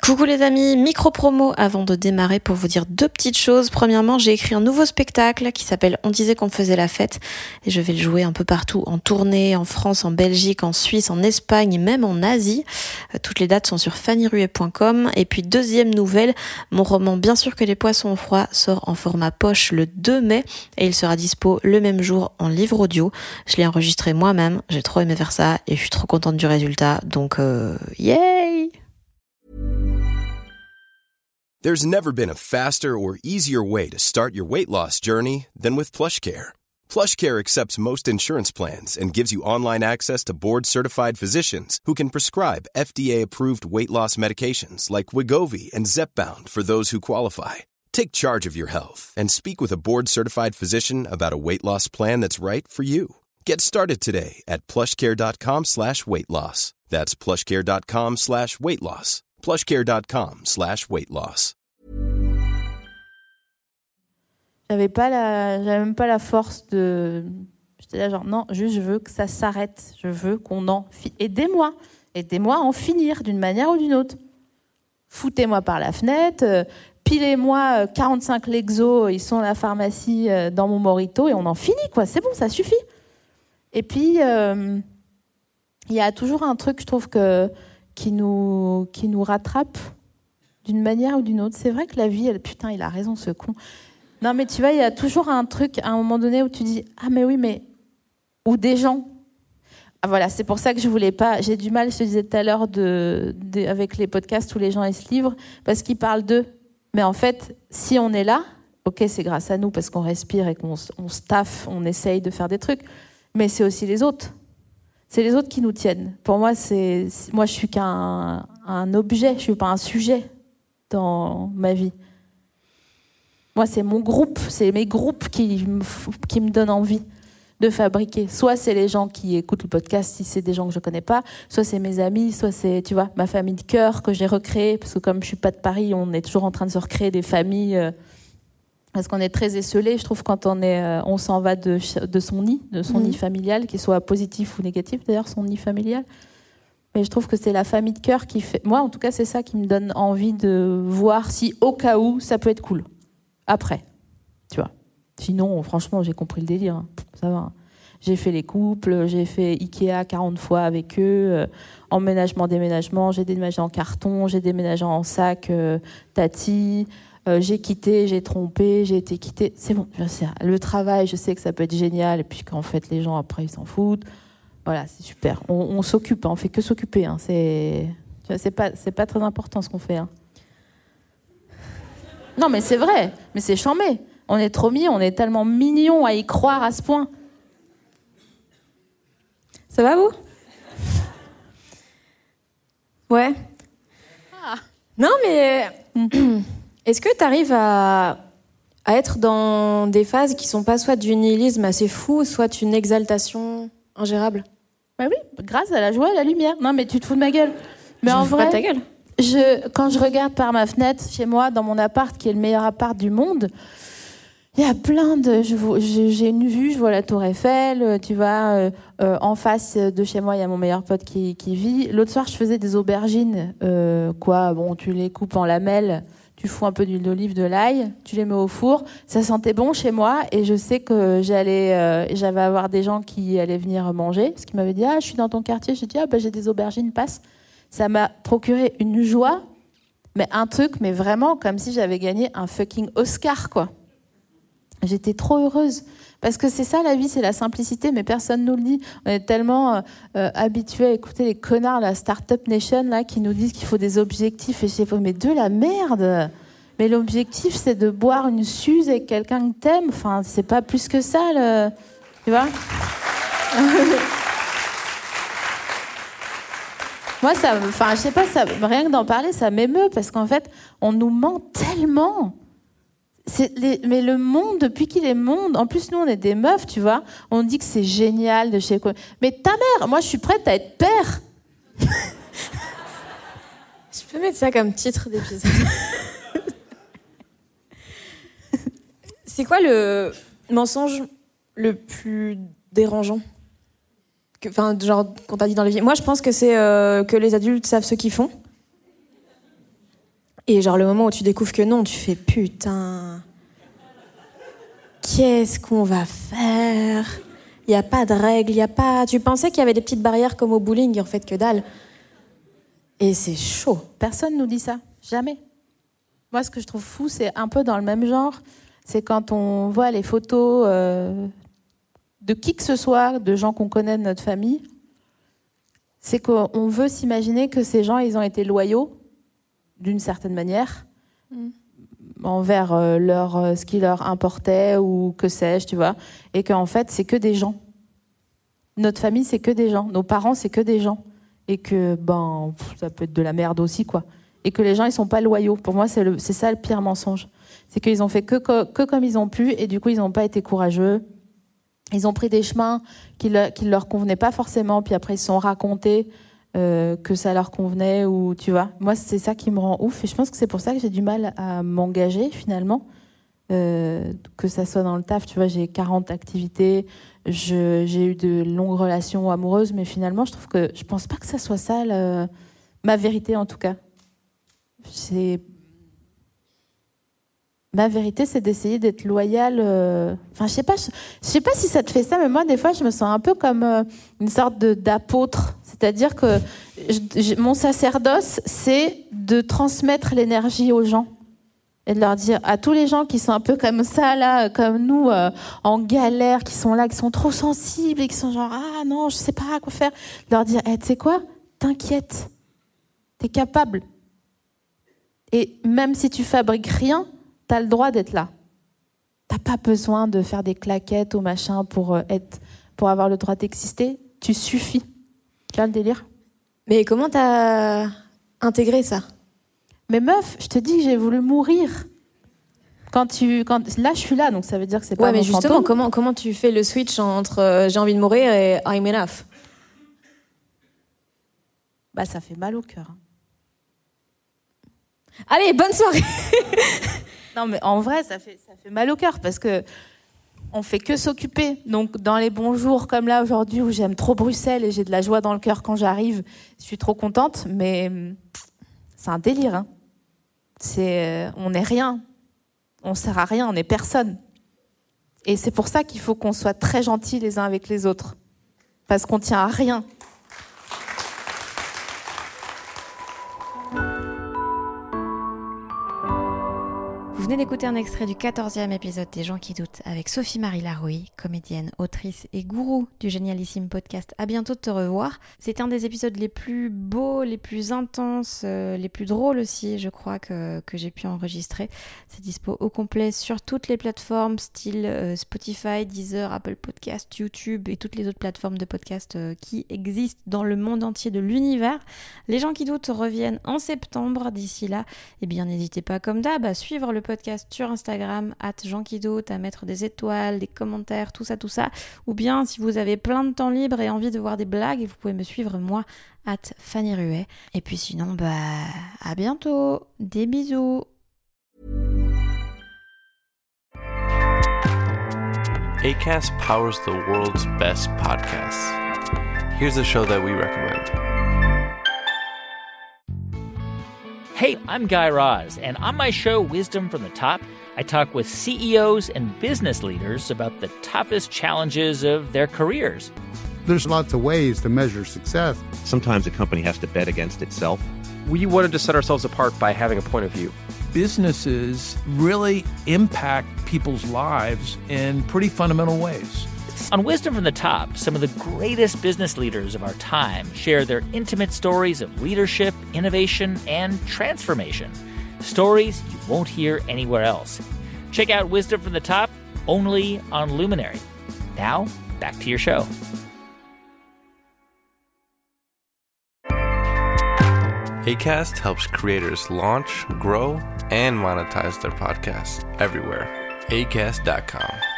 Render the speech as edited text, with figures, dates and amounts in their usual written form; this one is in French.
Coucou les amis, micro-promo avant de démarrer pour vous dire deux petites choses. Premièrement, j'ai écrit un nouveau spectacle qui s'appelle On disait qu'on faisait la fête et je vais le jouer un peu partout en tournée, en France, en Belgique, en Suisse, en Espagne et même en Asie. Toutes les dates sont sur fannyruet.com. Et puis deuxième nouvelle, mon roman Bien sûr que les poissons ont froid sort en format poche le 2 mai et il sera dispo le même jour en livre audio. Je l'ai enregistré moi-même, j'ai trop aimé faire ça et je suis trop contente du résultat, donc yay! There's never been a faster or easier way to start your weight loss journey than with PlushCare. PlushCare accepts most insurance plans and gives you online access to board-certified physicians who can prescribe FDA-approved weight loss medications like Wegovy and Zepbound for those who qualify. Take charge of your health and speak with a board-certified physician about a weight loss plan that's right for you. Get started today at plushcare.com/weight loss. That's plushcare.com/weight loss. plushcare.com/weight loss. J'avais même pas la force de. J'étais là genre non, juste je veux que ça s'arrête. Je veux qu'on en aidez-moi à en finir d'une manière ou d'une autre. Foutez-moi par la fenêtre, pilez-moi 45 Lexo, ils sont à la pharmacie dans mon Morito et on en finit quoi. C'est bon, ça suffit. Et puis il y a toujours un truc, je trouve qui nous rattrape d'une manière ou d'une autre. C'est vrai que la vie, putain, il a raison ce con. Non mais tu vois, il y a toujours un truc à un moment donné où tu dis ah mais oui mais ou des gens. Ah voilà, c'est pour ça que je voulais pas. J'ai du mal, je te disais tout à l'heure avec les podcasts où les gens ils se livrent parce qu'ils parlent d'eux. Mais en fait, si on est là, ok, c'est grâce à nous parce qu'on respire et qu'on se taffe, on essaye de faire des trucs. Mais c'est aussi les autres. C'est les autres qui nous tiennent. Pour moi, moi je suis qu'un objet, je suis pas un sujet dans ma vie. Moi, c'est mon groupe, c'est mes groupes qui me donnent envie de fabriquer. Soit c'est les gens qui écoutent le podcast, si c'est des gens que je connais pas, soit c'est mes amis, soit c'est, tu vois, ma famille de cœur que j'ai recréée, parce que comme je suis pas de Paris, on est toujours en train de se recréer des familles, parce qu'on est très esseulés, je trouve, quand on s'en va de son nid, nid familial, qu'il soit positif ou négatif, d'ailleurs, son nid familial. Mais je trouve que c'est la famille de cœur qui fait... Moi, en tout cas, c'est ça qui me donne envie de voir si, au cas où, ça peut être cool. Après, tu vois. Sinon, franchement, j'ai compris le délire. Hein. Ça va. J'ai fait les couples, j'ai fait Ikea 40 fois avec eux, emménagement, déménagement, j'ai déménagé en carton, j'ai déménagé en sac, tati, j'ai quitté, j'ai trompé, j'ai été quittée. C'est bon, le travail, je sais que ça peut être génial, et puis qu'en fait, les gens, après, ils s'en foutent. Voilà, c'est super. On s'occupe, hein, on fait que s'occuper. Hein. C'est pas très important ce qu'on fait. Hein. Non, mais c'est vrai, mais c'est charmé. On est trop mignons, on est tellement mignons à y croire à ce point. Ça va vous ? Ouais. Ah. Non, mais est-ce que tu arrives à être dans des phases qui sont pas soit du nihilisme assez fou, soit une exaltation ingérable ? Bah oui, grâce à la joie et à la lumière. Non, mais tu te fous de ma gueule. Mais en vrai, pas de ta gueule. Quand je regarde par ma fenêtre chez moi, dans mon appart, qui est le meilleur appart du monde, il y a plein de... J'ai une vue, je vois la Tour Eiffel, tu vois, en face de chez moi, il y a mon meilleur pote qui vit. L'autre soir, je faisais des aubergines, bon, tu les coupes en lamelles, tu fous un peu d'huile d'olive, de l'ail, tu les mets au four. Ça sentait bon chez moi et je sais que j'avais avoir des gens qui allaient venir manger, parce qu'ils m'avaient dit « Ah, je suis dans ton quartier ». J'ai dit « Ah, j'ai des aubergines, passe ». Ça m'a procuré une joie, mais un truc, mais vraiment comme si j'avais gagné un fucking Oscar, quoi. J'étais trop heureuse. Parce que c'est ça la vie, c'est la simplicité, mais personne nous le dit. On est tellement habitués à écouter les connards, la Startup Nation, là, qui nous disent qu'il faut des objectifs. Et je sais pas, mais de la merde. Mais l'objectif, c'est de boire une suze avec quelqu'un que t'aimes. Enfin, c'est pas plus que ça, tu vois. Moi, je sais pas, rien que d'en parler, ça m'émeut, parce qu'en fait, on nous ment tellement. Mais le monde, depuis qu'il est monde, en plus, nous, on est des meufs, tu vois, on dit que c'est génial de chez quoi. Mais ta mère, moi, je suis prête à être père. Je peux mettre ça comme titre d'épisode. C'est quoi le mensonge le plus dérangeant ? Genre, qu'on t'a dit dans les vies. Moi, je pense que c'est que les adultes savent ce qu'ils font. Et genre le moment où tu découvres que non, tu fais putain, qu'est-ce qu'on va faire ? Il n'y a pas de règles, il y a pas... Tu pensais qu'il y avait des petites barrières comme au bowling, en fait, que dalle. Et c'est chaud. Personne nous dit ça, jamais. Moi, ce que je trouve fou, c'est un peu dans le même genre. C'est quand on voit les photos de qui que ce soit, de gens qu'on connaît de notre famille, c'est qu'on veut s'imaginer que ces gens, ils ont été loyaux, d'une certaine manière, envers ce qui leur importait ou que sais-je, tu vois. Et qu'en fait, c'est que des gens. Notre famille, c'est que des gens. Nos parents, c'est que des gens. Et que, ça peut être de la merde aussi, quoi. Et que les gens, ils sont pas loyaux. Pour moi, c'est ça le pire mensonge. C'est qu'ils ont fait que comme ils ont pu, et du coup, ils n'ont pas été courageux. Ils ont pris des chemins qui leur convenaient pas forcément, puis après, ils se sont racontés que ça leur convenait, ou tu vois. Moi, c'est ça qui me rend ouf, et je pense que c'est pour ça que j'ai du mal à m'engager, finalement. Que ça soit dans le taf, tu vois, j'ai 40 activités, j'ai eu de longues relations amoureuses, mais finalement, je pense pas que ça soit ça, ma vérité, en tout cas. Ma vérité, c'est d'essayer d'être loyale. Enfin, je sais pas si ça te fait ça, mais moi, des fois, je me sens un peu comme une sorte d'apôtre. C'est-à-dire que mon sacerdoce, c'est de transmettre l'énergie aux gens et de leur dire à tous les gens qui sont un peu comme ça, là, comme nous, en galère, qui sont là, qui sont trop sensibles et qui sont genre ah non, je sais pas quoi faire, de leur dire tu sais quoi, t'inquiète, t'es capable. Et même si tu fabriques rien, t'as le droit d'être là. T'as pas besoin de faire des claquettes ou machin pour avoir le droit d'exister. Tu suffis. Tu vois le délire ? Mais comment t'as intégré ça ? Mais meuf, je te dis que j'ai voulu mourir. Là, je suis là, donc ça veut dire que c'est pas mon fantôme. Ouais, mais justement, comment tu fais le switch entre j'ai envie de mourir et I'm enough ? Ça fait mal au cœur. Allez, bonne soirée. Non, mais en vrai, ça fait mal au cœur parce que on fait que s'occuper. Donc, dans les bons jours comme là aujourd'hui où j'aime trop Bruxelles et j'ai de la joie dans le cœur quand j'arrive, je suis trop contente, mais c'est un délire. Hein. On n'est rien. On sert à rien, on n'est personne. Et c'est pour ça qu'il faut qu'on soit très gentils les uns avec les autres. Parce qu'on tient à rien. Vous venez d'écouter un extrait du 14e épisode des Gens qui doutent avec Sophie-Marie Larouille, comédienne, autrice et gourou du génialissime podcast À bientôt de te revoir. C'était un des épisodes les plus beaux, les plus intenses, les plus drôles aussi, je crois, que j'ai pu enregistrer. C'est dispo au complet sur toutes les plateformes, style Spotify, Deezer, Apple Podcast, YouTube et toutes les autres plateformes de podcast qui existent dans le monde entier de l'univers. Les Gens qui doutent reviennent en septembre. D'ici là, n'hésitez pas comme d'hab à suivre le podcast sur Instagram @JeansQuiDoutent, à mettre des étoiles, des commentaires, tout ça, ou bien si vous avez plein de temps libre et envie de voir des blagues, vous pouvez me suivre moi @FannyRuet. Et puis sinon, à bientôt, des bisous. Acast powers the world's best podcasts. Here's a show that we recommend. Hey, I'm Guy Raz, and on my show, Wisdom from the Top, I talk with CEOs and business leaders about the toughest challenges of their careers. There's lots of ways to measure success. Sometimes a company has to bet against itself. We wanted to set ourselves apart by having a point of view. Businesses really impact people's lives in pretty fundamental ways. On Wisdom from the Top, some of the greatest business leaders of our time share their intimate stories of leadership, innovation, and transformation. Stories you won't hear anywhere else. Check out Wisdom from the Top only on Luminary. Now, back to your show. Acast helps creators launch, grow, and monetize their podcasts everywhere. Acast.com.